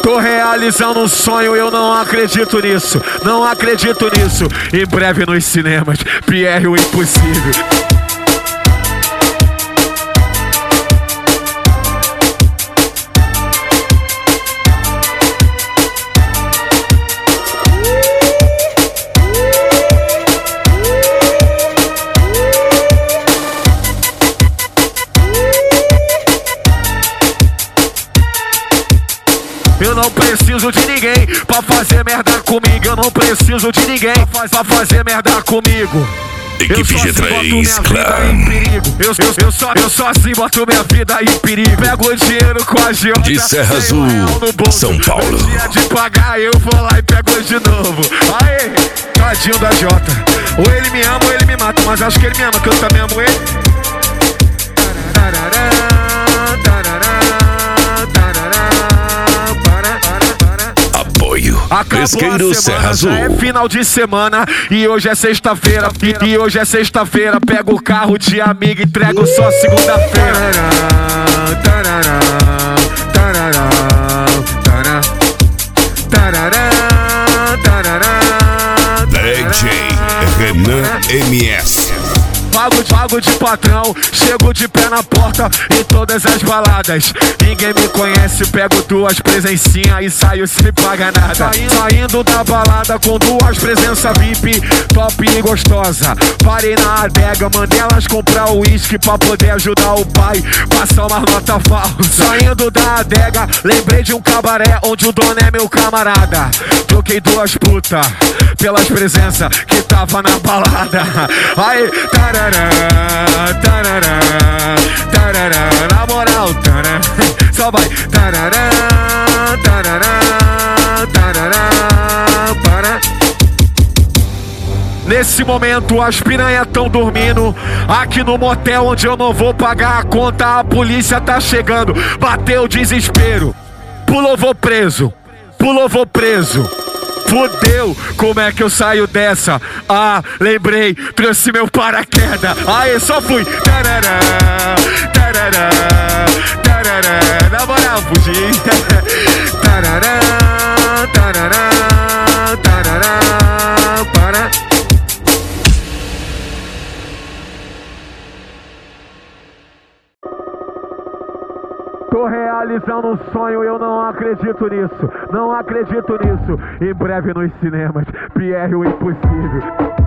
Tô realizando um sonho, eu não acredito nisso, não acredito nisso. Em breve nos cinemas, Pierre o Impossível. Eu não preciso de ninguém pra fazer merda comigo. Eu não preciso de ninguém pra fazer merda comigo. Equipe G3 Clã. Eu sozinho boto minha vida em perigo. Pego o dinheiro com a Giota de Serra Azul, São Paulo. Dia de pagar eu vou lá e pego de novo. Aê, tadinho da Jota. Ou ele me ama ou ele me mata, mas acho que ele me ama, que eu também amo ele. Pesqueiro Serra Azul. É final de semana e hoje é sexta-feira. E hoje é sexta-feira. Pego o carro de amigo e entrego só segunda-feira. DJ Renan MS. Pago de patrão, chego de pé na porta em todas as baladas. Ninguém me conhece, pego duas presencinhas e saio sem pagar nada. Saindo da balada com duas presenças VIP, top e gostosa. Parei na adega, mandei elas comprar o uísque pra poder ajudar o pai, passar uma nota falsa. Saindo da adega, lembrei de um cabaré onde o dono é meu camarada. Troquei duas putas pelas presenças que tava na balada. Aí, tarará, tarará, tarará, na moral, tarará, só vai, tarará, tarará, tarará, para. Nesse momento as piranhas tão dormindo aqui no motel onde eu não vou pagar a conta. A polícia tá chegando, bateu o desespero. Pulou, vou preso, pulou, vou preso. Fudeu, como é que eu saio dessa? Ah, lembrei, trouxe meu paraquedas. Aê, só fui. Tarará, tarará, tarará, na moral, fugi. Tarará, tarará, tarará, para. Tô realizando um sonho, eu não acredito nisso, não acredito nisso. Em breve nos cinemas, Pierre o Impossível.